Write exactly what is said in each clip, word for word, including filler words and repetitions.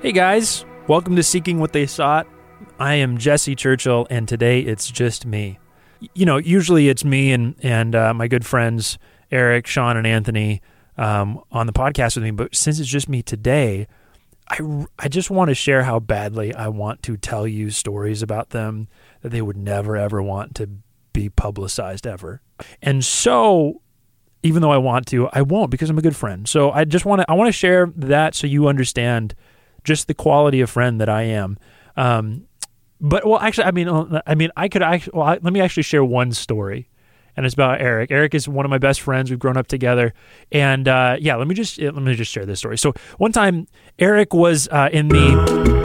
Hey guys, welcome to Seeking What They Sought. I am Jesse Churchill, and today it's just me. You know, usually it's me and and uh, my good friends Eric, Sean, and Anthony um, on the podcast with me, but since it's just me today, I, I just want to share how badly I want to tell you stories about them that they would never, ever want to be publicized ever. And so, even though I want to, I won't because I'm a good friend. So I just want to, I want to share that so you understand just the quality of friend that I am. Um, but, well, actually, I mean, I mean, I could actually, well, I, let me actually share one story. And it's about Eric. Eric is one of my best friends. We've grown up together. And uh, yeah, let me just let me just share this story. So one time, Eric was uh, in the...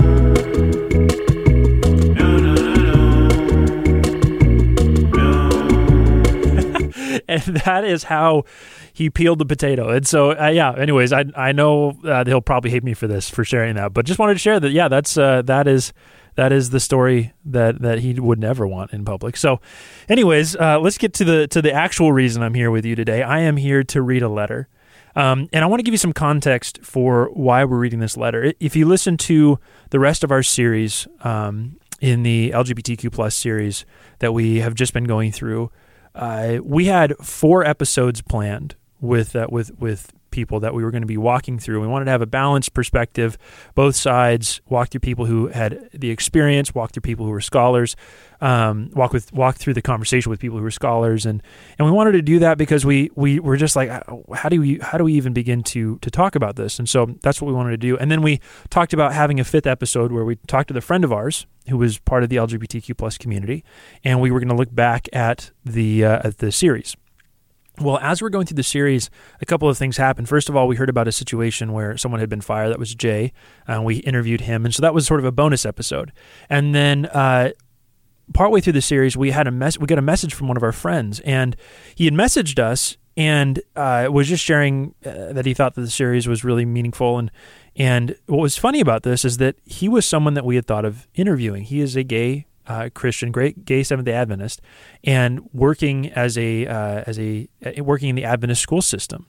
and that is how he peeled the potato. And so, uh, yeah, anyways, I I know uh, he'll probably hate me for this, for sharing that. But just wanted to share that, yeah, that's uh, that is... That is the story that, that he would never want in public. So anyways, uh, let's get to the to the actual reason I'm here with you today. I am here to read a letter. Um, and I want to give you some context for why we're reading this letter. If you listen to the rest of our series um, in the L G B T Q plus series that we have just been going through, uh, we had four episodes planned with uh, with with people that we were going to be walking through. We wanted to have a balanced perspective, both sides, walk through people who had the experience, walk through people who were scholars, um, walk with walk through the conversation with people who were scholars, and and we wanted to do that because we we were just like, how do we how do we even begin to to talk about this? And so that's what we wanted to do. And then we talked about having a fifth episode where we talked to the friend of ours who was part of the L G B T Q plus community, and we were going to look back at the uh, at the series. Well, as we're going through the series, a couple of things happened. First of all, we heard about a situation where someone had been fired. That was Jay. Uh, we interviewed him, and so that was sort of a bonus episode. And then uh, partway through the series, we had a mess. We got a message from one of our friends, and he had messaged us and uh, was just sharing uh, that he thought that the series was really meaningful. And and what was funny about this is that he was someone that we had thought of interviewing. He is a gay Uh, Christian, great gay Seventh-day Adventist, and working as a uh, as a uh, working in the Adventist school system.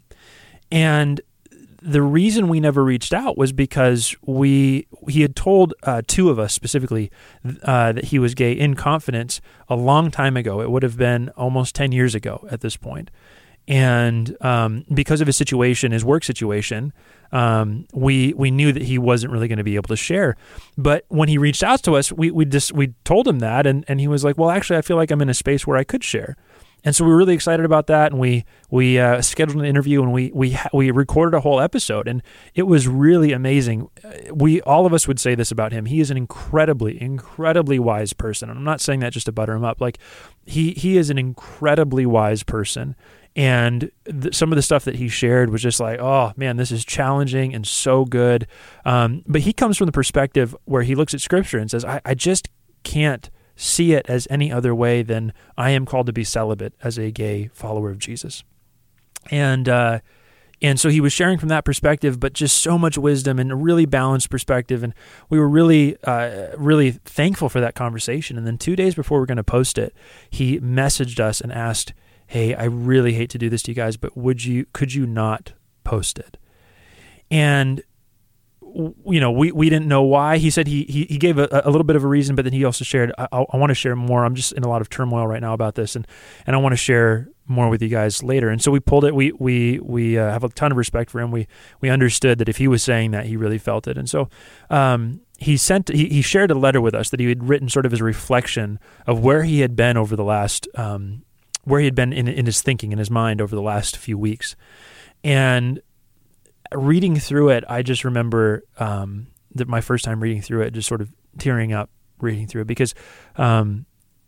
And the reason we never reached out was because we he had told uh, two of us specifically uh, that he was gay in confidence a long time ago. It would have been almost ten years ago at this point. And um, because of his situation, his work situation, um, we we knew that he wasn't really going to be able to share. But when he reached out to us, we we just we told him that, and, and he was like, "Well, actually, I feel like I'm in a space where I could share." And so we were really excited about that, and we we uh, scheduled an interview, and we we we recorded a whole episode, and it was really amazing. We all of us would say this about him: he is an incredibly, incredibly wise person. And I'm not saying that just to butter him up. Like he he is an incredibly wise person. And th- some of the stuff that he shared was just like, oh man, this is challenging and so good. Um, but he comes from the perspective where he looks at Scripture and says, I, I just can't see it as any other way than I am called to be celibate as a gay follower of Jesus. And uh, and so he was sharing from that perspective, but just so much wisdom and a really balanced perspective. And we were really, uh, really thankful for that conversation. And then two days before we were going to post it, he messaged us and asked, hey, I really hate to do this to you guys, but would you, could you not post it? And, you know, we, we didn't know why. He said he he, he gave a, a little bit of a reason, but then he also shared, I, I want to share more. I'm just in a lot of turmoil right now about this, and, and I want to share more with you guys later. And so we pulled it. We we we uh, have a ton of respect for him. We we understood that if he was saying that, he really felt it. And so um, he sent he, he shared a letter with us that he had written sort of as a reflection of where he had been over the last um where he had been in, in his thinking, in his mind over the last few weeks. And reading through it, I just remember um, that my first time reading through it, just sort of tearing up reading through it, because um,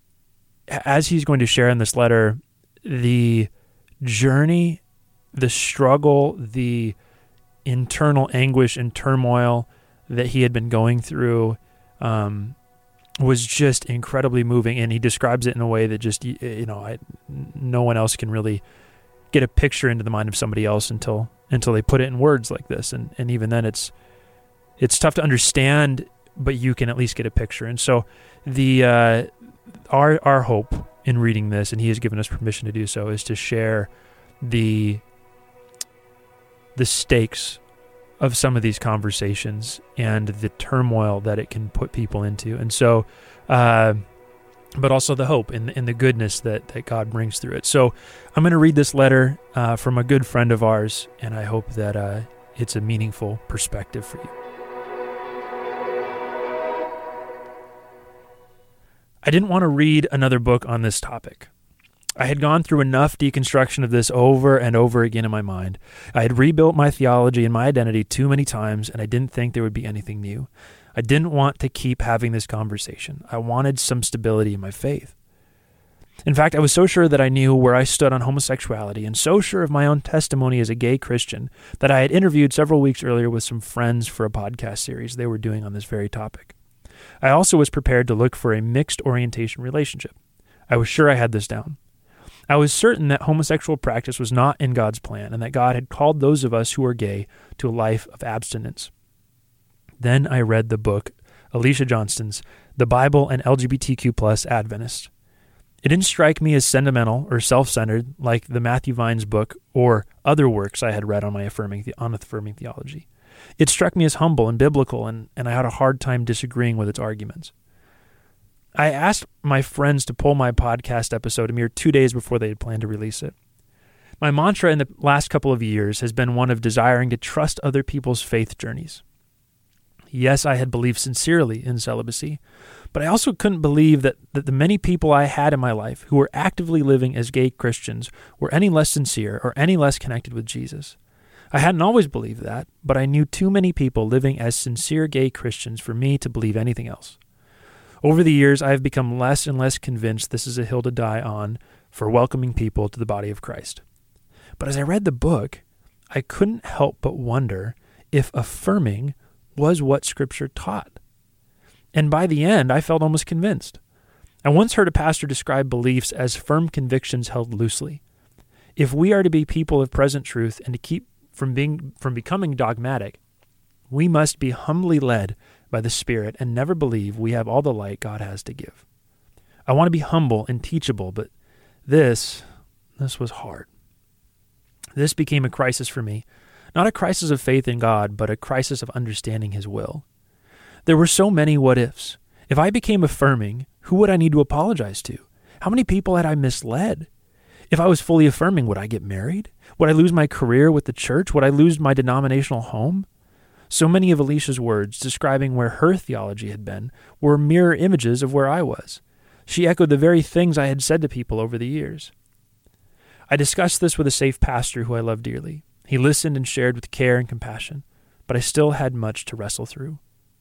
as he's going to share in this letter, the journey, the struggle, the internal anguish and turmoil that he had been going through um was just incredibly moving, and he describes it in a way that just, you know, I, no one else can really get a picture into the mind of somebody else until until they put it in words like this, and and even then it's it's tough to understand, but you can at least get a picture. And so the uh, our our hope in reading this, and he has given us permission to do so, is to share the the stakes of some of these conversations and the turmoil that it can put people into. And so, uh, but also the hope and, and the goodness that, that God brings through it. So I'm going to read this letter uh, from a good friend of ours, and I hope that uh, it's a meaningful perspective for you. I didn't want to read another book on this topic. I had gone through enough deconstruction of this over and over again in my mind. I had rebuilt my theology and my identity too many times, and I didn't think there would be anything new. I didn't want to keep having this conversation. I wanted some stability in my faith. In fact, I was so sure that I knew where I stood on homosexuality and so sure of my own testimony as a gay Christian that I had interviewed several weeks earlier with some friends for a podcast series they were doing on this very topic. I also was prepared to look for a mixed orientation relationship. I was sure I had this down. I was certain that homosexual practice was not in God's plan and that God had called those of us who are gay to a life of abstinence. Then I read the book, Alicia Johnston's The Bible and L G B T Q plus Adventist. It didn't strike me as sentimental or self-centered like the Matthew Vines book or other works I had read on my affirming on affirming theology. It struck me as humble and biblical, and, and I had a hard time disagreeing with its arguments. I asked my friends to pull my podcast episode a mere two days before they had planned to release it. My mantra in the last couple of years has been one of desiring to trust other people's faith journeys. Yes, I had believed sincerely in celibacy, but I also couldn't believe that, that the many people I had in my life who were actively living as gay Christians were any less sincere or any less connected with Jesus. I hadn't always believed that, but I knew too many people living as sincere gay Christians for me to believe anything else. Over the years, I have become less and less convinced this is a hill to die on for welcoming people to the body of Christ. But as I read the book, I couldn't help but wonder if affirming was what Scripture taught. And by the end, I felt almost convinced. I once heard a pastor describe beliefs as firm convictions held loosely. If we are to be people of present truth and to keep from being from becoming dogmatic, we must be humbly led by the Spirit and never believe we have all the light God has to give. I want to be humble and teachable, but this, this was hard. This became a crisis for me, not a crisis of faith in God, but a crisis of understanding His will. There were so many what-ifs. If I became affirming, who would I need to apologize to? How many people had I misled? If I was fully affirming, would I get married? Would I lose my career with the church? Would I lose my denominational home? So many of Alicia's words describing where her theology had been were mirror images of where I was. She echoed the very things I had said to people over the years. I discussed this with a safe pastor who I love dearly. He listened and shared with care and compassion, but I still had much to wrestle through.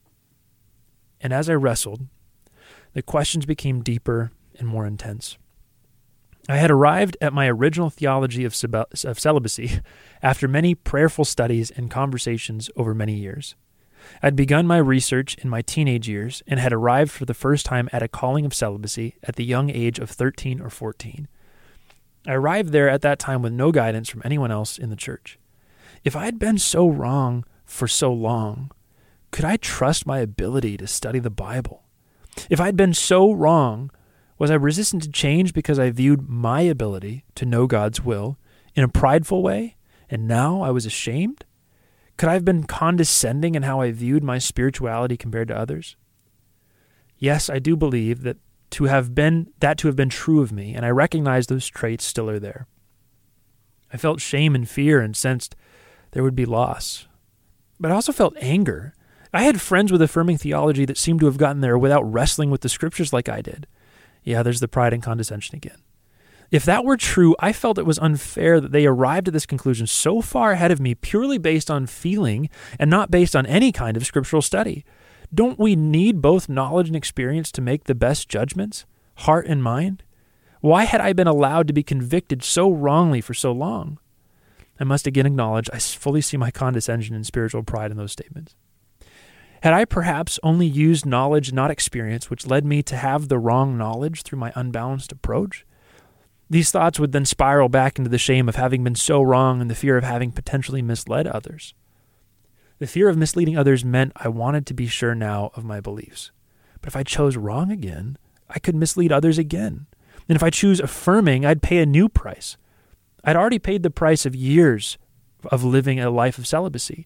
And as I wrestled, the questions became deeper and more intense. I had arrived at my original theology of, cel- of celibacy after many prayerful studies and conversations over many years. I'd begun my research in my teenage years and had arrived for the first time at a calling of celibacy at the young age of thirteen or fourteen. I arrived there at that time with no guidance from anyone else in the church. If I had been so wrong for so long, could I trust my ability to study the Bible? If I had been so wrong, was I resistant to change because I viewed my ability to know God's will in a prideful way, and now I was ashamed? Could I have been condescending in how I viewed my spirituality compared to others? Yes, I do believe that to have been that to have been true of me, and I recognize those traits still are there. I felt shame and fear and sensed there would be loss. But I also felt anger. I had friends with affirming theology that seemed to have gotten there without wrestling with the Scriptures like I did. Yeah, there's the pride and condescension again. If that were true, I felt it was unfair that they arrived at this conclusion so far ahead of me purely based on feeling and not based on any kind of scriptural study. Don't we need both knowledge and experience to make the best judgments, heart and mind? Why had I been allowed to be convicted so wrongly for so long? I must again acknowledge I fully see my condescension and spiritual pride in those statements. Had I perhaps only used knowledge, not experience, which led me to have the wrong knowledge through my unbalanced approach? These thoughts would then spiral back into the shame of having been so wrong and the fear of having potentially misled others. The fear of misleading others meant I wanted to be sure now of my beliefs. But if I chose wrong again, I could mislead others again. And if I choose affirming, I'd pay a new price. I'd already paid the price of years of living a life of celibacy.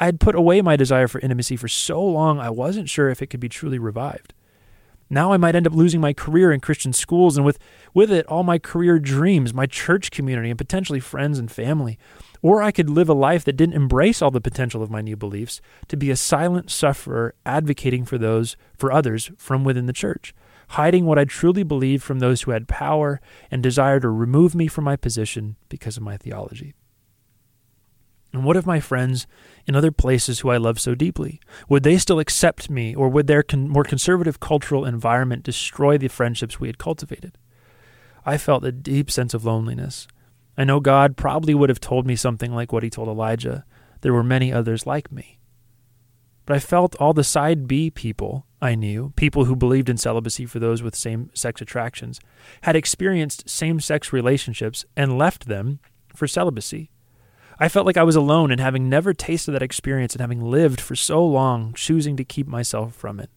I had put away my desire for intimacy for so long, I wasn't sure if it could be truly revived. Now I might end up losing my career in Christian schools, and with, with it, all my career dreams, my church community, and potentially friends and family. Or I could live a life that didn't embrace all the potential of my new beliefs, to be a silent sufferer advocating for those, for others from within the church, hiding what I truly believed from those who had power and desire to remove me from my position because of my theology. And what if my friends in other places who I love so deeply, would they still accept me, or would their con- more conservative cultural environment destroy the friendships we had cultivated? I felt a deep sense of loneliness. I know God probably would have told me something like what he told Elijah. There were many others like me. But I felt all the side B people I knew, people who believed in celibacy for those with same-sex attractions, had experienced same-sex relationships and left them for celibacy. I felt like I was alone in having never tasted that experience and having lived for so long, choosing to keep myself from it.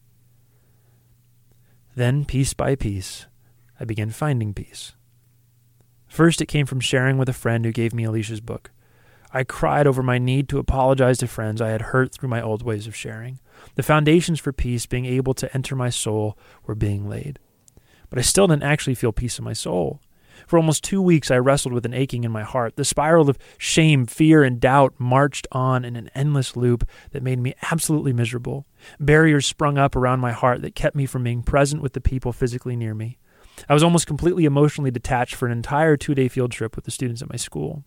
Then, piece by piece, I began finding peace. First, it came from sharing with a friend who gave me Alicia's book. I cried over my need to apologize to friends I had hurt through my old ways of sharing. The foundations for peace being able to enter my soul were being laid. But I still didn't actually feel peace in my soul. For almost two weeks, I wrestled with an aching in my heart. The spiral of shame, fear, and doubt marched on in an endless loop that made me absolutely miserable. Barriers sprung up around my heart that kept me from being present with the people physically near me. I was almost completely emotionally detached for an entire two-day field trip with the students at my school.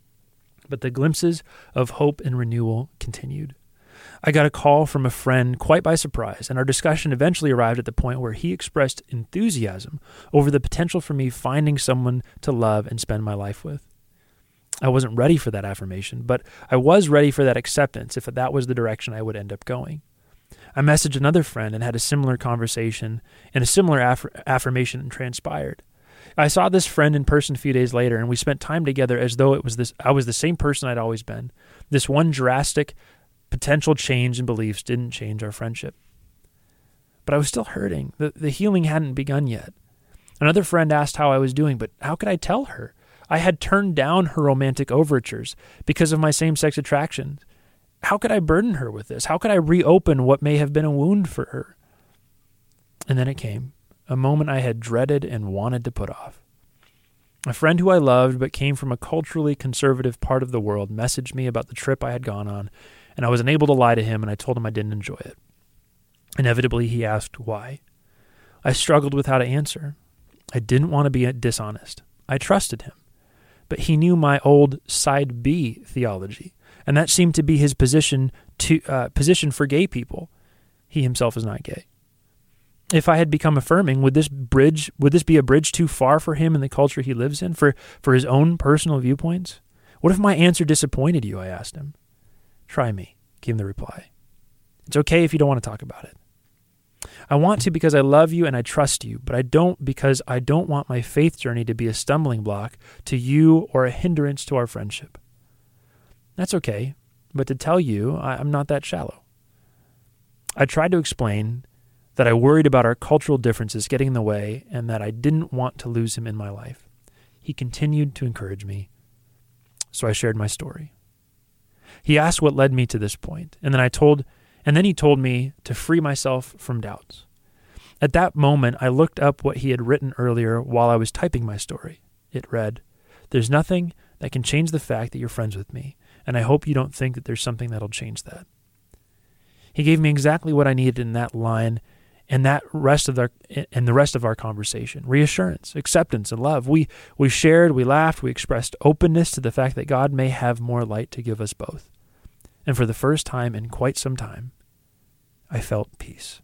But the glimpses of hope and renewal continued. I got a call from a friend quite by surprise, and our discussion eventually arrived at the point where he expressed enthusiasm over the potential for me finding someone to love and spend my life with. I wasn't ready for that affirmation, but I was ready for that acceptance if that was the direction I would end up going. I messaged another friend and had a similar conversation, and a similar aff- affirmation transpired. I saw this friend in person a few days later, and we spent time together as though it was this I was the same person I'd always been. This one drastic potential change in beliefs didn't change our friendship. But I was still hurting. The, the healing hadn't begun yet. Another friend asked how I was doing, but how could I tell her? I had turned down her romantic overtures because of my same-sex attractions. How could I burden her with this? How could I reopen what may have been a wound for her? And then it came, a moment I had dreaded and wanted to put off. A friend who I loved but came from a culturally conservative part of the world messaged me about the trip I had gone on, and I was unable to lie to him, and I told him I didn't enjoy it. Inevitably, he asked why. I struggled with how to answer. I didn't want to be dishonest. I trusted him. But he knew my old side B theology, and that seemed to be his position to uh, position for gay people. He himself is not gay. If I had become affirming, would this bridge would this be a bridge too far for him in the culture he lives in, for, for his own personal viewpoints? What if my answer disappointed you, I asked him. Try me, came the reply. It's okay if you don't want to talk about it. I want to because I love you and I trust you, but I don't because I don't want my faith journey to be a stumbling block to you or a hindrance to our friendship. That's okay, but to tell you, I, I'm not that shallow. I tried to explain that I worried about our cultural differences getting in the way and that I didn't want to lose him in my life. He continued to encourage me, so I shared my story. He asked what led me to this point, and then I told, and then he told me to free myself from doubts. At that moment, I looked up what he had written earlier while I was typing my story. It read, "There's nothing that can change the fact that you're friends with me, and I hope you don't think that there's something that'll change that." He gave me exactly what I needed in that line, and that rest of our and the rest of our conversation: reassurance, acceptance, and love. We we shared, we laughed, we expressed openness to the fact that God may have more light to give us both. And for the first time in quite some time, I felt peace.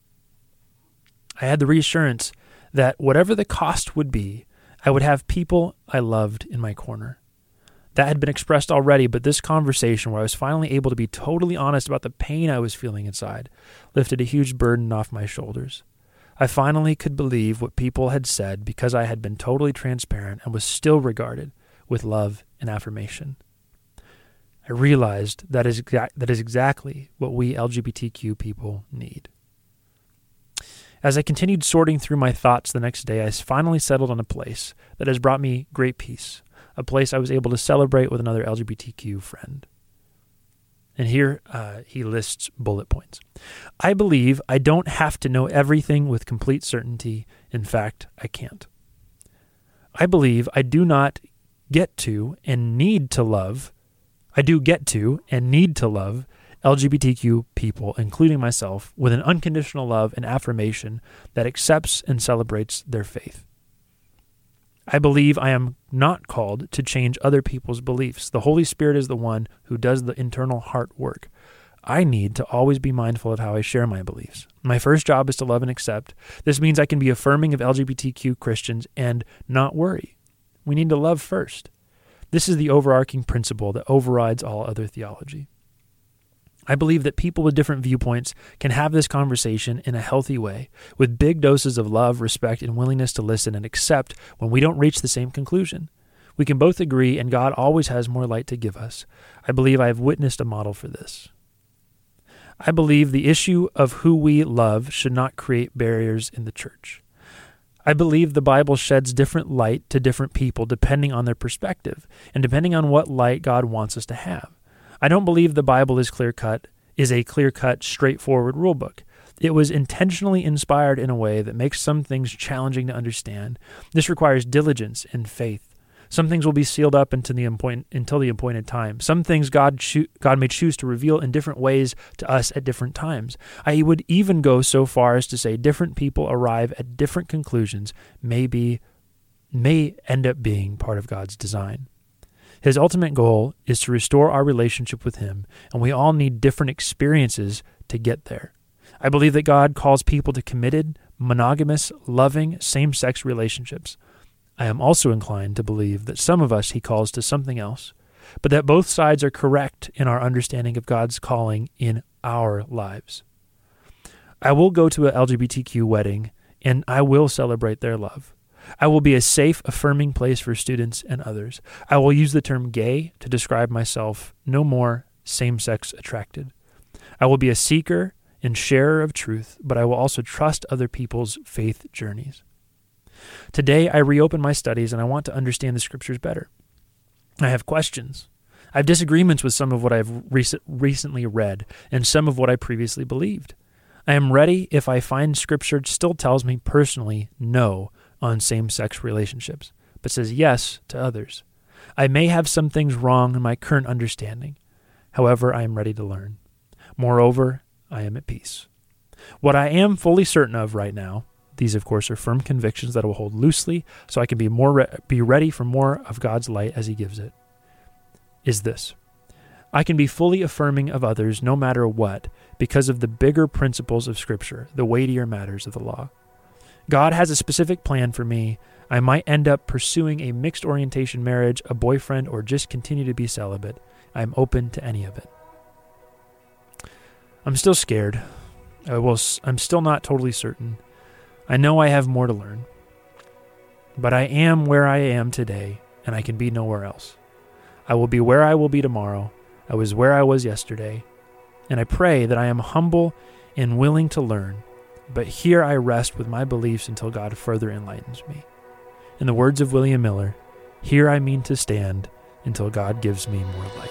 I had the reassurance that whatever the cost would be, I would have people I loved in my corner. That had been expressed already, but this conversation where I was finally able to be totally honest about the pain I was feeling inside lifted a huge burden off my shoulders. I finally could believe what people had said because I had been totally transparent and was still regarded with love and affirmation. I realized that is, exa- that is exactly what we L G B T Q people need. As I continued sorting through my thoughts the next day, I finally settled on a place that has brought me great peace, a place I was able to celebrate with another L G B T Q friend. And here uh, he lists bullet points. I believe I don't have to know everything with complete certainty. In fact, I can't. I believe I do not get to and need to love, I do get to and need to love L G B T Q people, including myself, with an unconditional love and affirmation that accepts and celebrates their faith. I believe I am not called to change other people's beliefs. The Holy Spirit is the one who does the internal heart work. I need to always be mindful of how I share my beliefs. My first job is to love and accept. This means I can be affirming of L G B T Q Christians and not worry. We need to love first. This is the overarching principle that overrides all other theology. I believe that people with different viewpoints can have this conversation in a healthy way, with big doses of love, respect, and willingness to listen and accept when we don't reach the same conclusion. We can both agree, and God always has more light to give us. I believe I have witnessed a model for this. I believe the issue of who we love should not create barriers in the church. I believe the Bible sheds different light to different people depending on their perspective, and depending on what light God wants us to have. I don't believe the Bible is clear-cut, is a clear-cut, straightforward rulebook. It was intentionally inspired in a way that makes some things challenging to understand. This requires diligence and faith. Some things will be sealed up until the, appoint, until the appointed time. Some things God, cho- God may choose to reveal in different ways to us at different times. I would even go so far as to say different people arrive at different conclusions, may, be, may end up being part of God's design. His ultimate goal is to restore our relationship with Him, and we all need different experiences to get there. I believe that God calls people to committed, monogamous, loving, same-sex relationships. I am also inclined to believe that some of us He calls to something else, but that both sides are correct in our understanding of God's calling in our lives. I will go to an L G B T Q wedding, and I will celebrate their love. I will be a safe, affirming place for students and others. I will use the term gay to describe myself, no more same-sex attracted. I will be a seeker and sharer of truth, but I will also trust other people's faith journeys. Today, I reopen my studies and I want to understand the Scriptures better. I have questions. I have disagreements with some of what I've rec- recently read and some of what I previously believed. I am ready if I find Scripture still tells me personally no on same-sex relationships, but says yes to others. I may have some things wrong in my current understanding. However, I am ready to learn. Moreover, I am at peace. What I am fully certain of right now, these of course are firm convictions that I will hold loosely so I can be more re- be ready for more of God's light as He gives it, is this. I can be fully affirming of others no matter what because of the bigger principles of Scripture, the weightier matters of the law. God has a specific plan for me. I might end up pursuing a mixed orientation marriage, a boyfriend, or just continue to be celibate. I am open to any of it. I'm still scared. I will, I'm still not totally certain. I know I have more to learn. But I am where I am today, and I can be nowhere else. I will be where I will be tomorrow. I was where I was yesterday. And I pray that I am humble and willing to learn. But here I rest with my beliefs until God further enlightens me. In the words of William Miller, here I mean to stand until God gives me more light.